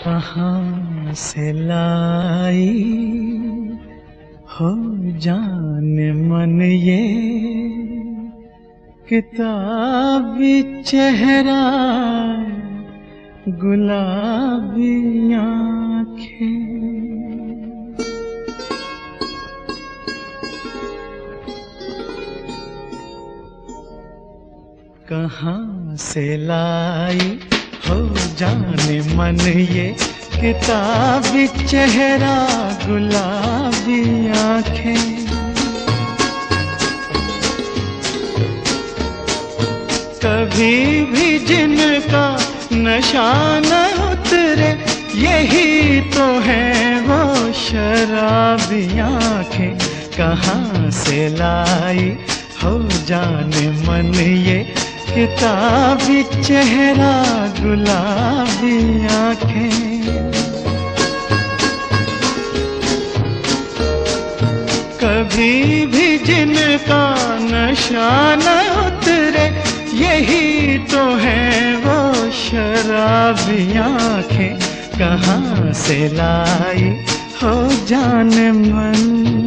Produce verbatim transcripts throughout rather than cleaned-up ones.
कहाँ से लाई हो जाने मन ये किताबी चेहरा गुलाबी आँखें। कहाँ से लाई हो जाने मन ये किताबी चेहरा गुलाबी आँखें। कभी भी जिनका नशा न उतरे यही तो है वो शराबी आँखें। कहाँ से लाई हो जाने मन ये किताबी चेहरा गुलाबी आँखें। कभी भी जिनका नशा न उतरे यही तो है वो शराबी आँखें। कहाँ से लाई हो जाने मन।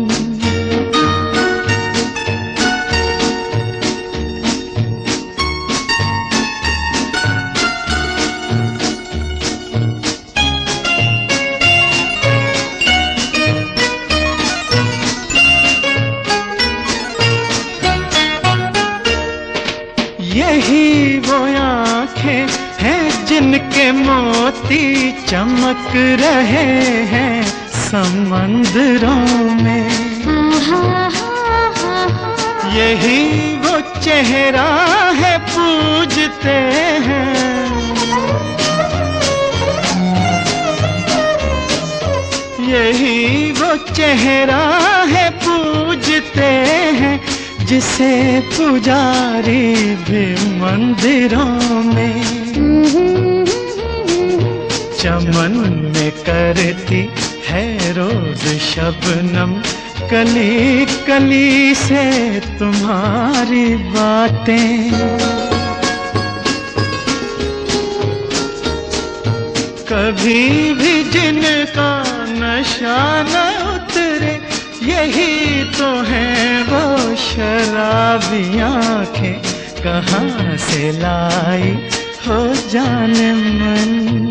यही वो आँखें हैं जिनके मोती चमक रहे हैं समंदरों में। यही वो चेहरा है पूजते हैं। यही वो चेहरा है पूजते हैं जिसे पुजारी भी मंदिरों में। चमन में करती है रोज शबनम कली कली से तुम्हारी बातें। कभी भी जिनका नशा न उतरे यही तो है वो शराबी आँखें। कहाँ से लाई हो जाने मन।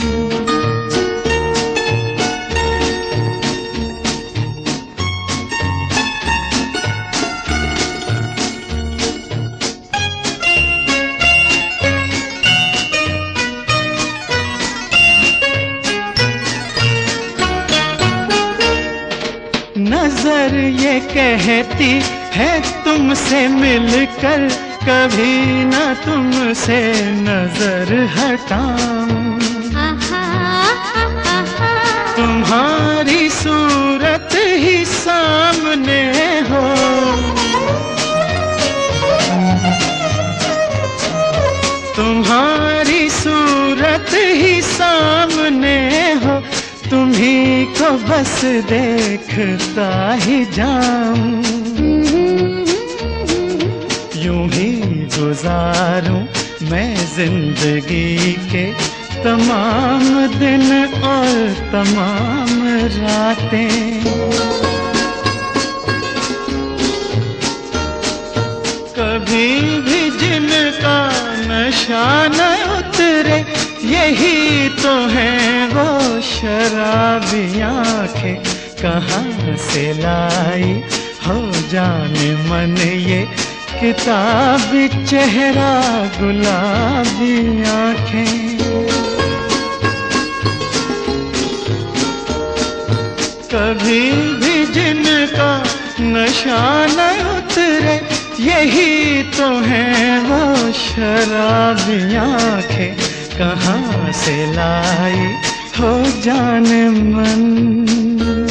नजर ये कहती है तुमसे मिलकर कभी न तुमसे नजर हटाऊं। तुम्हारी सूरत ही सामने हो। तुम्हारी सूरत ही सामने हो। तुम्ही को बस देखता ही जाऊं। यूं ही गुजारूं मैं जिंदगी के तमाम दिन और तमाम रातें। कभी भी जिनका नशा न उतरे यही तो है वो शराबी आँखें। कहाँ से लाई हो जाने मन ये किताबी चेहरा गुलाबी आँखें। कभी भी जिनका नशा न उतरे यही तो है वो शराबी आँखें। कहाँ से लाई हो जाने मन।